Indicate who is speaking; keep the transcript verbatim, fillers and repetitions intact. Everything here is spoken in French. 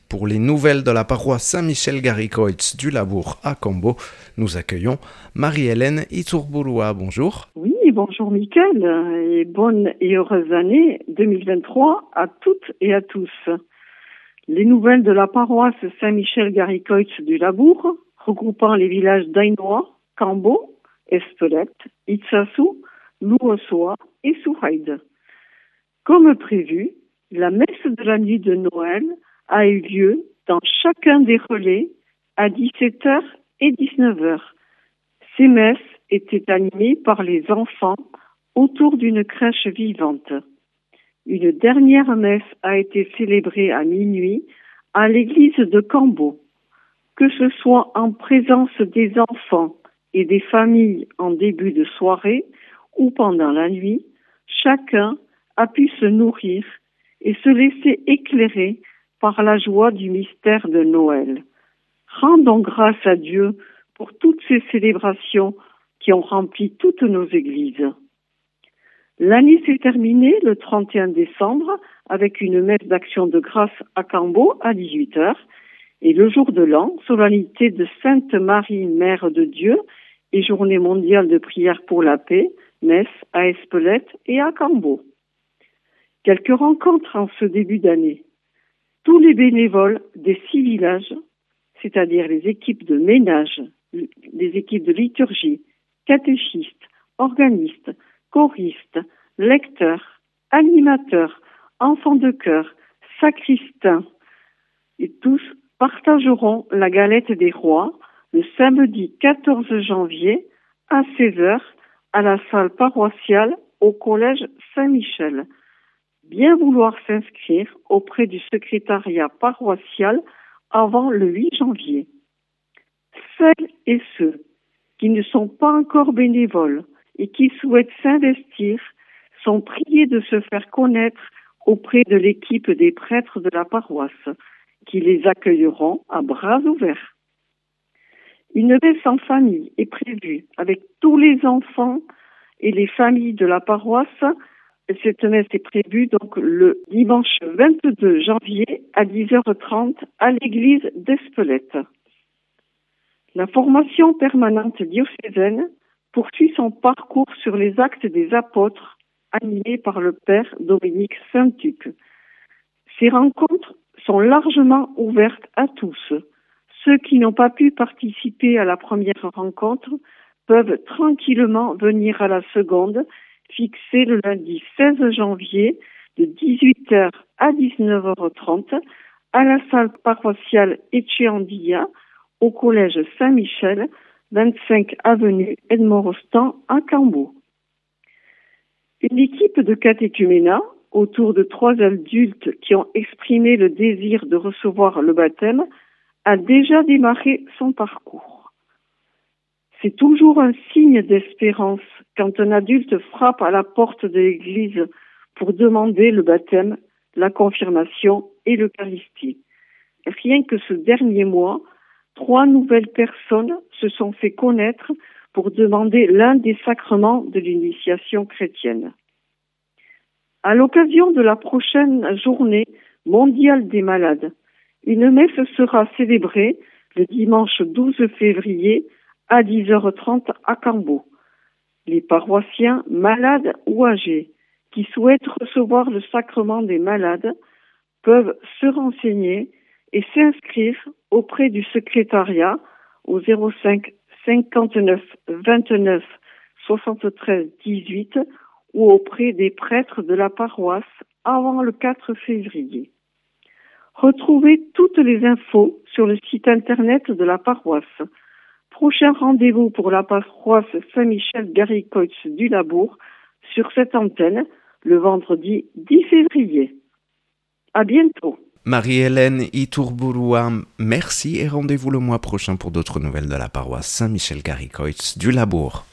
Speaker 1: Pour les nouvelles de la paroisse Saint-Michel-Garicoitz du Labour à Cambo, nous accueillons Marie-Hélène Iturburua. Bonjour.
Speaker 2: Oui, bonjour Mickaël, et bonne et heureuse année deux mille vingt-trois à toutes et à tous. Les nouvelles de la paroisse Saint-Michel-Garicoitz du Labour, regroupant les villages d'Ainoa, Cambo, Espelette, Itsasu, Louossoa et Souraïd. Comme prévu, la messe de la nuit de Noël a eu lieu dans chacun des relais à dix-sept heures et dix-neuf heures. Ces messes étaient animées par les enfants autour d'une crèche vivante. Une dernière messe a été célébrée à minuit à l'église de Cambo. Que ce soit en présence des enfants et des familles en début de soirée ou pendant la nuit, chacun a pu se nourrir et se laisser éclairer par la joie du mystère de Noël. Rendons grâce à Dieu pour toutes ces célébrations qui ont rempli toutes nos églises. L'année s'est terminée le trente et un décembre avec une messe d'action de grâce à Cambo à dix-huit heures et le jour de l'an, solennité de Sainte Marie, Mère de Dieu et journée mondiale de prière pour la paix, messe à Espelette et à Cambo. Quelques rencontres en ce début d'année. Tous les bénévoles des six villages, c'est-à-dire les équipes de ménage, les équipes de liturgie, catéchistes, organistes, choristes, lecteurs, animateurs, enfants de chœur, sacristains, et tous partageront la galette des rois le samedi quatorze janvier à seize heures à la salle paroissiale au collège Saint-Michel. Bien vouloir s'inscrire auprès du secrétariat paroissial avant le huit janvier. Celles et ceux qui ne sont pas encore bénévoles et qui souhaitent s'investir sont priés de se faire connaître auprès de l'équipe des prêtres de la paroisse, qui les accueilleront à bras ouverts. Une messe en famille est prévue avec tous les enfants et les familles de la paroisse. Cette messe est prévue donc le dimanche vingt-deux janvier à dix heures trente à l'église d'Espelette. La formation permanente diocésaine poursuit son parcours sur les actes des apôtres animés par le père Dominique Saint-Tuc. Ces rencontres sont largement ouvertes à tous. Ceux qui n'ont pas pu participer à la première rencontre peuvent tranquillement venir à la seconde, fixée le lundi seize janvier de dix-huit heures à dix-neuf heures trente à la salle paroissiale Echeandilla au collège Saint-Michel, vingt-cinq avenue Edmond Rostand à Cambo. Une équipe de catéchuménat autour de trois adultes qui ont exprimé le désir de recevoir le baptême a déjà démarré son parcours. C'est toujours un signe d'espérance quand un adulte frappe à la porte de l'église pour demander le baptême, la confirmation et l'Eucharistie. Rien que ce dernier mois, trois nouvelles personnes se sont fait connaître pour demander l'un des sacrements de l'initiation chrétienne. À l'occasion de la prochaine journée mondiale des malades, une messe sera célébrée le dimanche douze février à dix heures trente à Cambo. Les paroissiens malades ou âgés qui souhaitent recevoir le sacrement des malades peuvent se renseigner et s'inscrire auprès du secrétariat au zéro cinq cinquante-neuf vingt-neuf soixante-treize dix-huit ou auprès des prêtres de la paroisse avant le quatre février. Retrouvez toutes les infos sur le site internet de la paroisse. Prochain rendez-vous pour la paroisse Saint-Michel-Garicoitz du Labour sur cette antenne le vendredi dix février. À bientôt.
Speaker 1: Marie-Hélène Iturburua, merci et rendez-vous le mois prochain pour d'autres nouvelles de la paroisse Saint-Michel-Garicoitz du Labour.